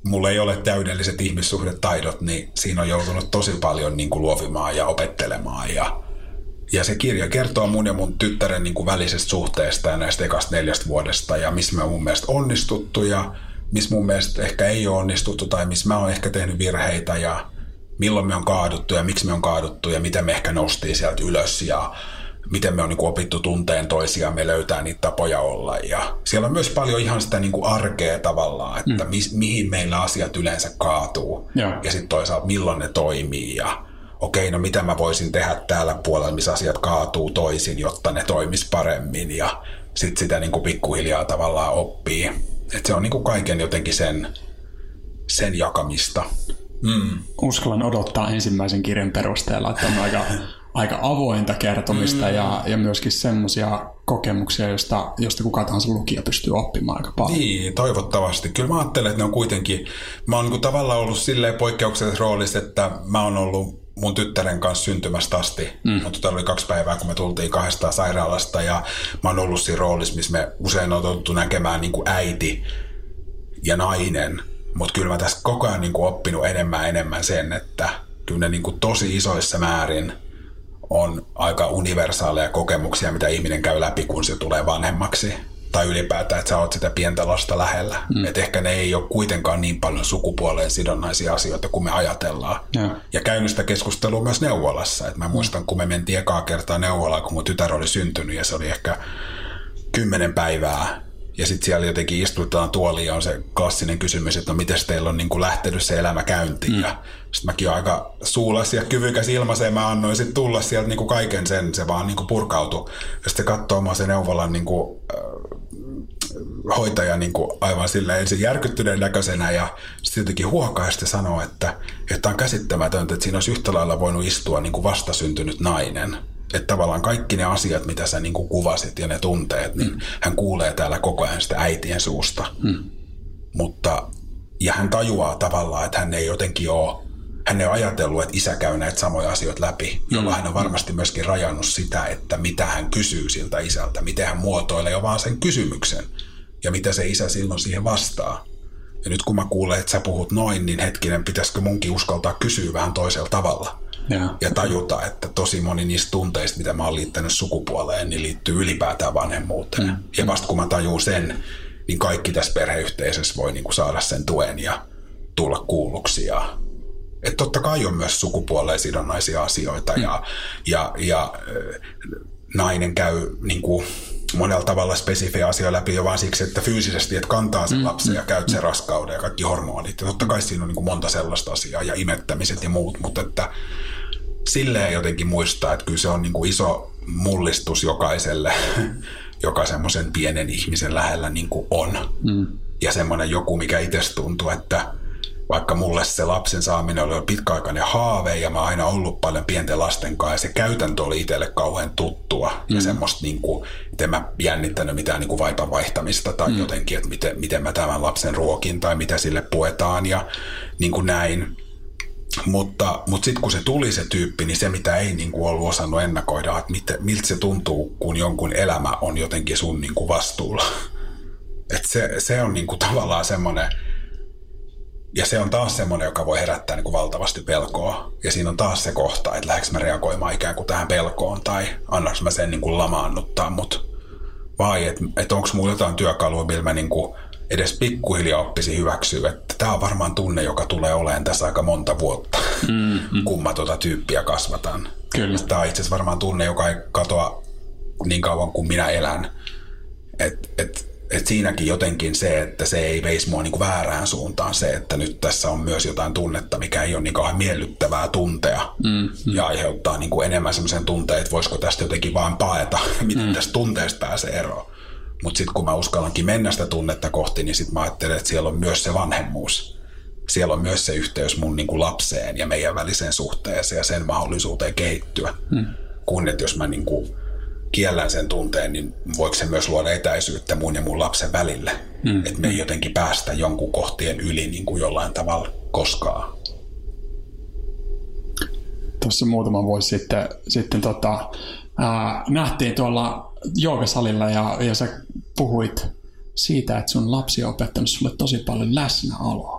mulla ei ole täydelliset ihmissuhdetaidot, niin siinä on joutunut tosi paljon niin kuin luovimaan ja opettelemaan. Ja, ja se kirja kertoo mun ja mun tyttären niin kuin välisestä suhteesta ja näistä ekasta neljästä vuodesta ja missä me on mun mielestä onnistuttu ja missä mun mielestä ehkä ei ole onnistuttu tai missä mä oon ehkä tehnyt virheitä ja milloin me on kaaduttu ja miksi me on kaaduttu ja miten me ehkä noustiin sieltä ylös ja miten me on niin kuin opittu tunteen toisiaan, me löytää niitä tapoja olla. Ja siellä on myös paljon ihan sitä niin kuin arkea tavallaan, että mm. mi- mihin meillä asiat yleensä kaatuu. Ja, ja sitten toisaalta milloin ne toimii. Ja okei, no mitä mä voisin tehdä täällä puolella, missä asiat kaatuu toisin, jotta ne toimis paremmin. Ja sitten sitä niin kuin pikkuhiljaa tavallaan oppii. Että se on niin kuin kaiken jotenkin sen, sen jakamista. Mm. Uskallan odottaa ensimmäisen kirjan perusteella, että on aika... aika avointa kertomista mm. ja, ja myöskin semmoisia kokemuksia, joista, josta kuka tahansa lukija pystyy oppimaan aika paljon. Niin, toivottavasti. Kyllä mä ajattelen, että ne on kuitenkin, mä oon niin tavallaan ollut silleen poikkeuksellisessa roolissa, että mä oon ollut mun tyttären kanssa syntymästä asti. Mm. Mun tytär oli kaksi päivää, kun me tultiin kahdesta sairaalasta ja mä oon ollut siinä roolissa, missä me usein on totuttu näkemään niin kuin äiti ja nainen. Mutta kyllä mä tässä koko ajan niin kuin oppinut enemmän enemmän sen, että kyllä ne niin kuin tosi isoissa määrin on aika universaaleja kokemuksia, mitä ihminen käy läpi, kun se tulee vanhemmaksi. Tai ylipäätään, että sä oot sitä pientä lasta lähellä. Mm. Että ehkä ne ei ole kuitenkaan niin paljon sukupuoleen sidonnaisia asioita, kuin me ajatellaan. Ja, ja käynyt sitä keskustelua myös neuvolassa. Et mä muistan, kun me mentiin ekaa kertaa neuvolaan, kun mun tytär oli syntynyt, ja se oli ehkä kymmenen päivää. Ja sitten siellä jotenkin istutaan tuoliin ja on se klassinen kysymys, että no miten teillä on niin kuin lähtenyt se elämä käyntiin. Mm. Ja sitten mäkin olen aika suulas ja kyvykäs ilmaiseen, mä annoin sitten tulla sieltä niin kuin kaiken sen, se vaan niin kuin purkautui. Ja sitten katsoo mä se neuvolan niin kuin, äh, hoitaja niin kuin aivan silleen ensin järkyttyneen näköisenä ja sitten jotenkin huokaa ja sitten sanoo, että, että on käsittämätöntä, että siinä olisi yhtä lailla voinut istua niin kuin vastasyntynyt nainen. Että tavallaan kaikki ne asiat, mitä sä niin kuin kuvasit ja ne tunteet, niin mm. hän kuulee täällä koko ajan sitä äitien suusta. Mm. Mutta, ja hän tajuaa tavallaan, että hän ei jotenkin ole, hän ei ole ajatellut, että isä käy näitä samoja asioita läpi, jolloin mm. hän on varmasti myöskin rajannut sitä, että mitä hän kysyy siltä isältä, miten hän muotoilee jo vaan sen kysymyksen ja mitä se isä silloin siihen vastaa. Ja nyt kun mä kuulen, että sä puhut noin, niin hetkinen, pitäisikö munkin uskaltaa kysyä vähän toisella tavalla. Ja. ja tajuta, että tosi moni niistä tunteista, mitä mä oon liittänyt sukupuoleen, niin liittyy ylipäätään vanhemmuuteen. Mm. Ja vasta kun mä tajun sen, niin kaikki tässä perheyhteisössä voi niinku saada sen tuen ja tulla kuulluksi. Ja, että totta kai on myös sukupuoleen sidonnaisia asioita mm. ja, ja, ja nainen käy niinku monella tavalla spesifiä asioita läpi jo vaan siksi, että fyysisesti, että kantaa sen lapsen mm. ja käyt sen raskauden ja kaikki hormonit. Ja totta kai siinä on niinku monta sellaista asiaa ja imettämiset ja muut, mutta että silleen jotenkin muistaa, että kyllä se on niin kuin iso mullistus jokaiselle, joka semmoisen pienen ihmisen lähellä niin kuin on. Mm. Ja semmoinen joku, mikä itsestä tuntuu, että vaikka mulle se lapsen saaminen oli pitkäaikainen haave ja mä oon aina ollut paljon pienten lasten kanssa ja se käytäntö oli itselle kauhean tuttua mm. ja semmoista niin kuin, en mä jännittänyt mitään niin kuin vaipan vaihtamista tai mm. jotenkin, että miten, miten mä tämän lapsen ruokin tai mitä sille puetaan ja niin kuin näin. Mutta, mutta sitten kun se tuli se tyyppi, niin se mitä ei niin kuin ollut osannut ennakoida, että mit, miltä se tuntuu, kun jonkun elämä on jotenkin sun niin kuin vastuulla. Että se, se on niin kuin tavallaan semmoinen, ja se on taas semmoinen, joka voi herättää niin kuin valtavasti pelkoa. Ja siinä on taas se kohta, että lähdekö mä reagoimaan ikään kuin tähän pelkoon, tai annaks mä sen niin kuin lamaannuttaa mut. Vai että et onko mulla jotain työkalua, millä mä niin kuin edes pikkuhiljaa oppisi hyväksyä, että tämä on varmaan tunne, joka tulee olemaan tässä aika monta vuotta, mm-hmm. kun mä tuota tyyppiä kasvatan. Kyllä. Tämä on itse asiassa varmaan tunne, joka ei katoa niin kauan kuin minä elän. Et, et, et siinäkin jotenkin se, että se ei veisi mua niinku väärään suuntaan, se, että nyt tässä on myös jotain tunnetta, mikä ei ole niin kauhean miellyttävää tuntea mm-hmm. ja aiheuttaa niinku enemmän semmoisen tunteen, että voisiko tästä jotenkin vaan paeta, miten mm. tästä tunteesta pääsee eroon. Mutta sitten kun mä uskallankin mennä sitä tunnetta kohti, niin sitten mä ajattelen, että siellä on myös se vanhemmuus. Siellä on myös se yhteys mun niin kuin lapseen ja meidän väliseen suhteeseen ja sen mahdollisuuteen kehittyä. Hmm. Kun että jos mä niin kuin kiellän sen tunteen, niin voiko se myös luoda etäisyyttä mun ja mun lapsen välille. Hmm. Että me ei jotenkin päästä jonkun kohtien yli niin kuin jollain tavalla koskaan. Tuossa muutama vuosi sitten, sitten tota, ää, nähtiin tuolla joogasalilla ja, ja sä puhuit siitä, että sun lapsi on opettanut sulle tosi paljon läsnäoloa.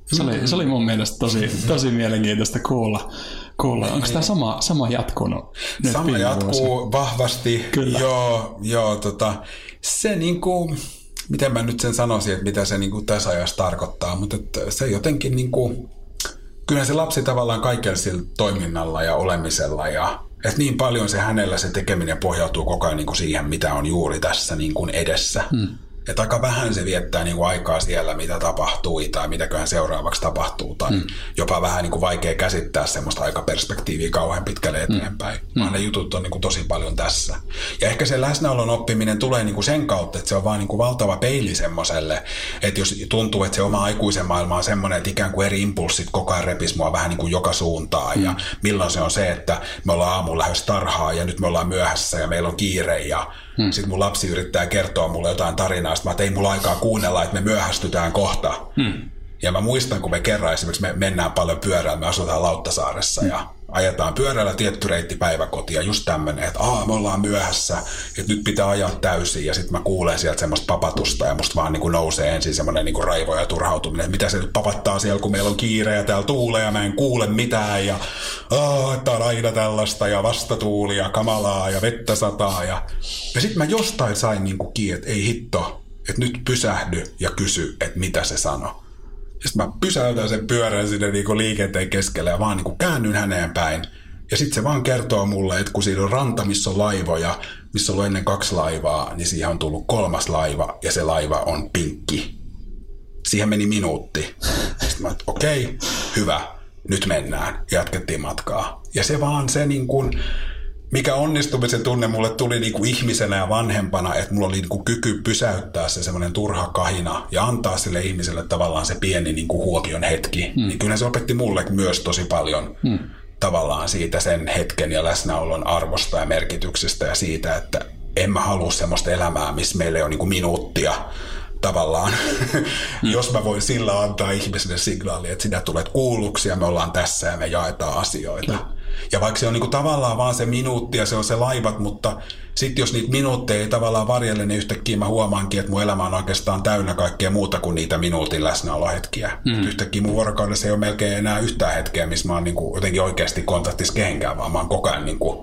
Se oli, se oli mun mielestä tosi, tosi mielenkiintoista kuulla. kuulla. Onko tämä sama, sama jatkunut? Sama jatkuu vahvasti. Kyllä. Joo, joo tota, se niinku, miten mä nyt sen sanoisin, että mitä se niinku tässä ajassa tarkoittaa, mutta se jotenkin niinku, kyllä se lapsi tavallaan kaikella sillä toiminnalla ja olemisella ja että niin paljon se hänellä se tekeminen pohjautuu koko ajan niinku siihen, mitä on juuri tässä niinku edessä. Hmm. Että aika vähän se viettää niinku aikaa siellä, mitä tapahtui tai mitäköhän seuraavaksi tapahtuu. Tai mm. jopa vähän niinku vaikea käsittää semmoista aikaperspektiiviä kauhean pitkälle eteenpäin. Mm. Vaan ne jutut on niinku tosi paljon tässä. Ja ehkä se läsnäolon oppiminen tulee niinku sen kautta, että se on vaan niinku valtava peili semmoiselle. Että jos tuntuu, että se oma aikuisen maailma on semmoinen, että ikään kuin eri impulssit koko ajan repis mua vähän niinku joka suuntaan. Mm. Ja milloin se on se, että me ollaan aamulla lähdössä tarhaan ja nyt me ollaan myöhässä ja meillä on kiire ja Hmm. sitten mun lapsi yrittää kertoa mulle jotain tarinaa, sitten mä tein mulla aikaa kuunnella, että me myöhästytään kohta. Hmm. Ja mä muistan, kun me kerran esimerkiksi me mennään paljon pyörällä, me asutaan Lauttasaaressa hmm. ja ajetaan pyörällä tietty reitti päiväkotiin ja just tämmönen, että aa, me ollaan myöhässä, että nyt pitää ajaa täysin ja sitten mä kuulen sieltä semmoista papatusta ja musta vaan niin kuin nousee ensin semmoinen niin kuin raivo ja turhautuminen, että mitä se nyt papattaa siellä, kun meillä on kiire ja täällä tuulee ja mä en kuule mitään ja aa, että on aina tällaista ja vastatuuli ja kamalaa ja vettä sataa ja, ja sitten mä jostain sain niin kuin kiinni, että ei hitto, että nyt pysähdy ja kysy, että mitä se sanoi. Sitten mä pysäytän sen pyörän sinne niinku liikenteen keskelle ja vaan niinku käännyn häneen päin. Ja sitten se vaan kertoo mulle, että kun siinä on ranta, missä on laivoja, missä on ollut ennen kaksi laivaa, niin siihen on tullut kolmas laiva ja se laiva on pinkki. Siihen meni minuutti. Sitten mä okei, okay, hyvä, nyt mennään. Jatkettiin matkaa. Ja se vaan se niin kuin, mikä onnistumisen tunne mulle tuli niinku ihmisenä ja vanhempana, että mulla oli niinku kyky pysäyttää se semmoinen turha kahina ja antaa sille ihmiselle tavallaan se pieni niinku huomion hetki. Hmm. Niin kyllä se opetti mulle myös tosi paljon hmm. tavallaan siitä sen hetken ja läsnäolon arvosta ja merkityksestä ja siitä, että en mä halua semmoista elämää, missä meillä on niinku minuuttia tavallaan. Hmm. Jos mä voin sillä antaa ihmiselle signaali, että sinä tulet kuulluksi ja me ollaan tässä ja me jaetaan asioita. Hmm. Ja vaikka se on niinku tavallaan vaan se minuutti ja se on se laivat, mutta sitten jos niitä minuutteja ei tavallaan varjelle, niin yhtäkkiä mä huomaankin, että mun elämä on oikeastaan täynnä kaikkea muuta kuin niitä minuutin läsnäolohetkiä. Mm. Yhtäkkiä mun vuorokaudessa ei ole melkein enää yhtään hetkeä, missä mä oon niinku jotenkin oikeasti kontaktissa kehenkään, vaan mä oon koko ajan niinku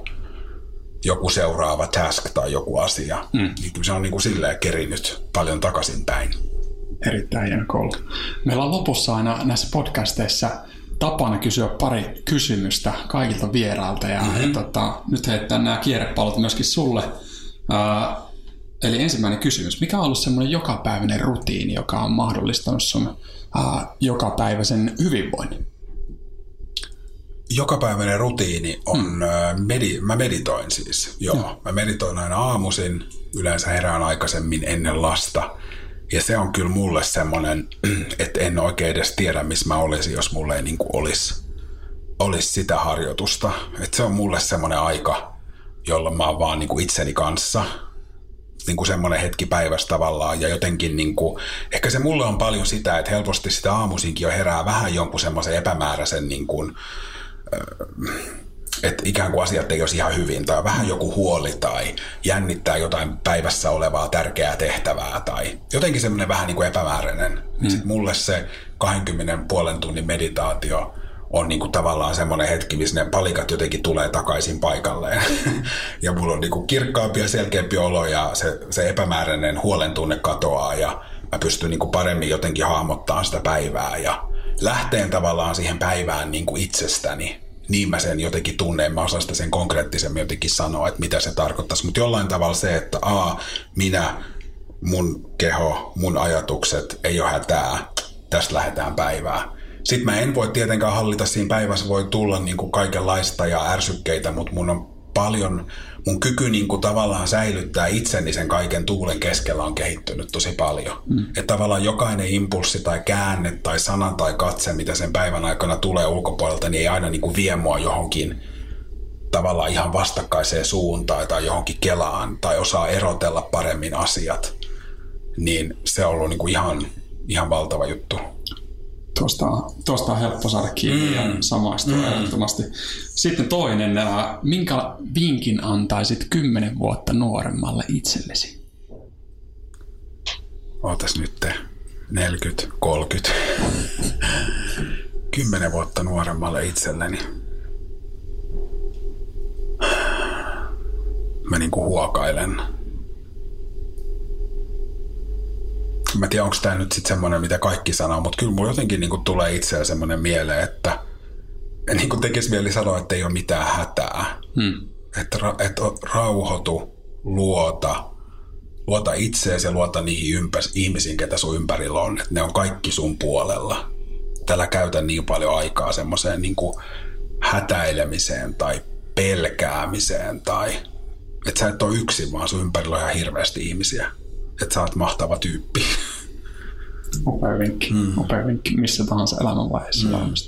joku seuraava task tai joku asia. Mm. Niin se on niinku silleen kerinyt paljon takaisinpäin. Erittäin hieno koulu. Meillä on lopussa aina näissä podcasteissa tapana kysyä pari kysymystä kaikilta vierailta ja, mm-hmm. ja tota, nyt heittää nämä kierrepallot myöskin sulle. Uh, eli ensimmäinen kysymys. Mikä on ollut semmoinen jokapäiväinen rutiini, joka on mahdollistanut sun uh, jokapäiväisen hyvinvoinnin? Jokapäiväinen rutiini on, hmm. medi- mä meditoin siis, joo. Hmm. Mä meditoin aina aamuisin, yleensä herään aikaisemmin ennen lasta. Ja se on kyllä mulle semmoinen, että en oikein edes tiedä, missä mä olisin, jos mulle ei niin kuin olisi, olisi sitä harjoitusta. Että se on mulle semmoinen aika, jolloin mä oon vaan niin kuin itseni kanssa. Niin kuin semmoinen hetki päivässä tavallaan. Ja jotenkin, niin kuin, ehkä se mulle on paljon sitä, että helposti sitä aamuisinkin jo herää vähän jonkun semmoisen epämääräisen, niin kuin, että ikään kuin asiat ei olisi ihan hyvin, tai vähän joku huoli, tai jännittää jotain päivässä olevaa tärkeää tehtävää, tai jotenkin semmoinen vähän niin kuin epämääräinen. Mm. Sitten mulle se kahdenkymmenen puolen tunnin meditaatio on niin kuin tavallaan semmoinen hetki, missä ne palikat jotenkin tulee takaisin paikalleen. Ja mulla on niin kuin kirkkaampi ja selkeämpi olo, ja se, se epämääräinen huolen tunne katoaa, ja mä pystyn niin kuin paremmin jotenkin hahmottamaan sitä päivää, ja lähteen tavallaan siihen päivään niin kuin itsestäni. Niin mä sen jotenkin tunnen, mä osaan sitä sen konkreettisemmin jotenkin sanoa, että mitä se tarkoittaisi. Mutta jollain tavalla se, että a, minä, mun keho, mun ajatukset, ei ole hätää, tästä lähdetään päivään. Sitten mä en voi tietenkään hallita siinä päivässä, voi tulla niin kuin kaikenlaista ja ärsykkeitä, mutta mun on paljon, mun kyky niin kuin tavallaan säilyttää itseni sen kaiken tuulen keskellä on kehittynyt tosi paljon. Mm. Että tavallaan jokainen impulssi tai käänne tai sana tai katse, mitä sen päivän aikana tulee ulkopuolelta, niin ei aina niin kuin vie mua johonkin tavallaan ihan vastakkaiseen suuntaan tai johonkin kelaan tai osaa erotella paremmin asiat. Niin se on ollut niin kuin ihan, ihan valtava juttu. Tuosta, tuosta on helppo saada kiinni mm. ja samaistua mm. ehdottomasti. Sitten toinen, minkä vinkin antaisit kymmenen vuotta nuoremmalle itsellesi? Ootas nyt te. neljäkymmentä, kolmekymmentä, kymmenen vuotta nuoremmalle itselleni. Mä niinku huokailen. Mä en tiedä, onko tää nyt sit semmonen, mitä kaikki sanoo, mutta kyllä mulla jotenkin niinku tulee itseään semmonen mieleen, että niinku tekis mieli sanoa, että ei ole mitään hätää. Hmm. Että ra- et rauhoitu, luota, luota itseesi ja luota niihin ympäs, ihmisiin, ketä sun ympärillä on. Että ne on kaikki sun puolella. Tällä käytä niin paljon aikaa semmoiseen niinku hätäilemiseen tai pelkäämiseen tai että sä et ole yksin, vaan sun ympärillä on ihan hirveästi ihmisiä. Että sä oot mahtava tyyppi. Upea vinkki. Mm. Upea vinkki missä tahansa elämänvaiheessa mm. varmasti.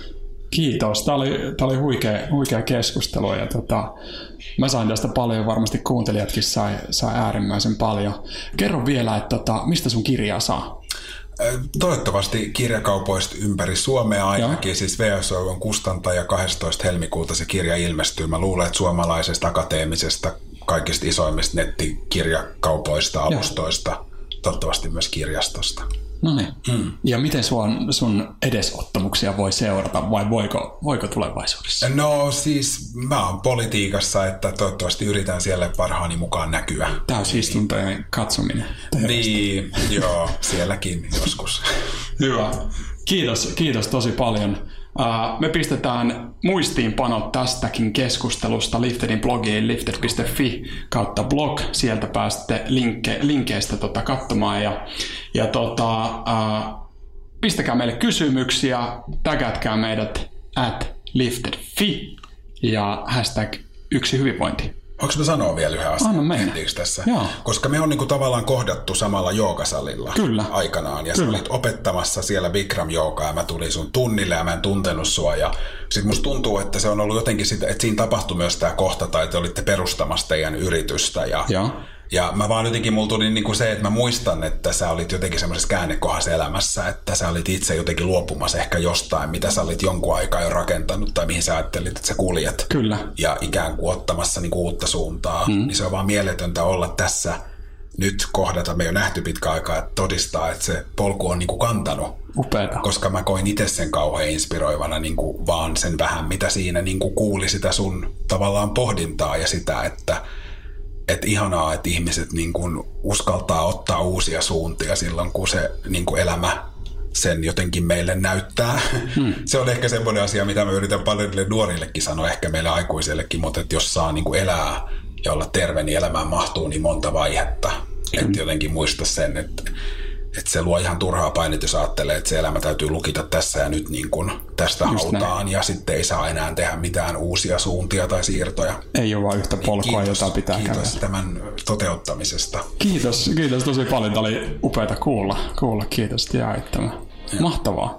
Kiitos. Tämä oli, tämä oli huikea, huikea keskustelu ja tota, mä sain tästä paljon, varmasti kuuntelijatkin sai, sai äärimmäisen paljon. Kerro vielä, että tota, mistä sun kirjaa saa? Toivottavasti kirjakaupoista ympäri Suomea ainakin. Joo. Siis V S O on kustantaja, kahdestoista helmikuuta se kirja ilmestyy. Mä luulen, että suomalaisesta akateemisesta kaikista isoimmista nettikirjakaupoista, alustoista, Joo. toivottavasti myös kirjastosta. No niin. Hmm. Ja miten sun, sun edesottamuksia voi seurata vai voiko, voiko tulevaisuudessa? No siis mä oon politiikassa, että toivottavasti yritän siellä parhaani mukaan näkyä. Täysistuntojen katsominen. Niin, joo, sielläkin joskus. Hyvä. Kiitos, kiitos tosi paljon. Uh, me pistetään muistiinpanot tästäkin keskustelusta Liftedin blogiin lifted piste fi kautta blog. Sieltä pääsette linkke, linkeistä tota katsomaan ja, ja tota, uh, pistäkää meille kysymyksiä, tägätkää meidät at lifted piste fi ja hashtag yksi hyvinvointi. Onko mä sanoa vielä yhden asian? Anna mennä. Tässä? Joo. Koska me on niinku tavallaan kohdattu samalla joogasalilla Kyllä. aikanaan. Ja Kyllä. sä olit opettamassa siellä Bikram-joogaa ja mä tulin sun tunnille ja mä en tuntenut sua. Ja sit musta tuntuu, että se on ollut jotenkin sitä, että siinä tapahtui myös tää kohta tai te olitte perustamassa teidän yritystä. Ja, Joo. ja mä vaan jotenkin, mulla tuli niinku se, että mä muistan, että sä olit jotenkin semmoisessa käännekohdassa elämässä, että sä olit itse jotenkin luopumassa ehkä jostain, mitä sä olit jonkun aikaa jo rakentanut tai mihin sä ajattelit, että sä kuljet. Kyllä. Ja ikään kuin ottamassa niinku uutta suuntaa. Mm. Niin se on vaan mieletöntä olla tässä nyt kohdata. Me ei ole nähty pitkä aikaa, että todistaa, että se polku on niinku kantanut. Upeeta. Koska mä koin itse sen kauhean inspiroivana niinku vaan sen vähän, mitä siinä niinku kuuli sitä sun tavallaan pohdintaa ja sitä, että Että ihanaa, että ihmiset niin kuin uskaltaa ottaa uusia suuntia silloin, kun se niin kuin elämä sen jotenkin meille näyttää. Hmm. Se on ehkä semmoinen asia, mitä mä yritän paljon nuorillekin sanoa, ehkä meille aikuisillekin, mutta että jos saa niin kuin elää ja olla terve, niin elämään mahtuu niin monta vaihetta. Hmm. Että jotenkin muista sen, että, että se luo ihan turhaa painetta, jos ajattelee, että se elämä täytyy lukita tässä ja nyt niin kuin tästä Just hautaan näin. Ja sitten ei saa enää tehdä mitään uusia suuntia tai siirtoja. Ei ole vaan yhtä polkua, kiitos, jota pitää käydä. Kiitos tämän toteuttamisesta. Kiitos, kiitos tosi paljon. Tämä oli upeata kuulla. kuulla. Kiitos, että jaoit tämä. Mahtavaa.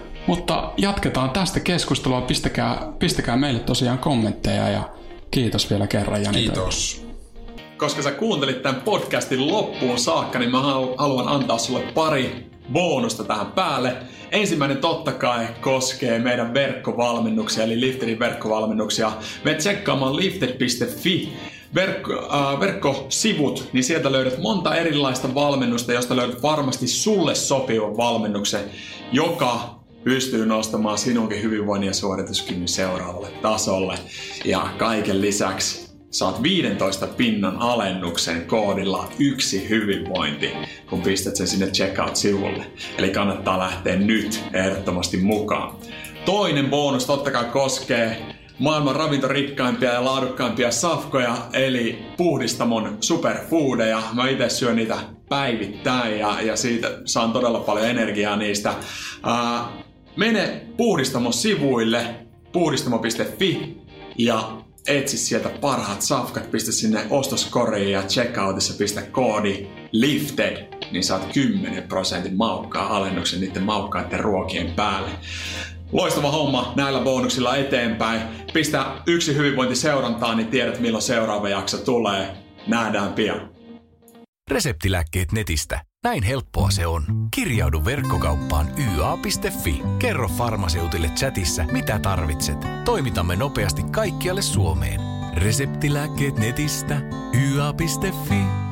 Mutta jatketaan tästä keskustelua. Pistäkää, pistäkää meille tosiaan kommentteja ja kiitos vielä kerran, Jani. Kiitos. Koska sä kuuntelit tämän podcastin loppuun saakka, niin mä haluan antaa sulle pari bonusta tähän päälle. Ensimmäinen totta kai koskee meidän verkkovalmennuksia, eli Liftedin verkkovalmennuksia. Me tsekkaamaan lifted piste fi verkko, äh, verkkosivut, niin sieltä löydät monta erilaista valmennusta, josta löydät varmasti sulle sopivan valmennuksen, joka pystyy nostamaan sinunkin hyvinvoinnin ja suorituskyvyn seuraavalle tasolle. Ja kaiken lisäksi saat viidentoista pinnan alennuksen koodilla yksi hyvinvointi, kun pistät sen sinne checkout-sivulle. Eli kannattaa lähteä nyt ehdottomasti mukaan. Toinen bonus totta kai koskee maailman ravintorikkaimpia ja laadukkaimpia safkoja, eli Puhdistamon superfoodeja. Mä itse syön niitä päivittäin ja, ja siitä saan todella paljon energiaa niistä. Ää, mene Puhdistamon sivuille, puhdistamo piste fi ja etsi sieltä parhaat safkat, pistä sinne ostoskoriin ja checkoutissa pistä koodi LIFTED, niin saat kymmenen prosentin maukkaa alennuksen niiden maukkaiden ruokien päälle. Loistava homma näillä bonuksilla eteenpäin. Pistä yksi hyvinvointi seurantaan, niin tiedät milloin seuraava jakso tulee. Nähdään pian. Reseptilääkkeet netistä. Näin helppoa se on. Kirjaudu verkkokauppaan y a piste fi. Kerro farmaseutille chatissa, mitä tarvitset. Toimitamme nopeasti kaikkialle Suomeen. Reseptilääkkeet netistä. y a piste fi.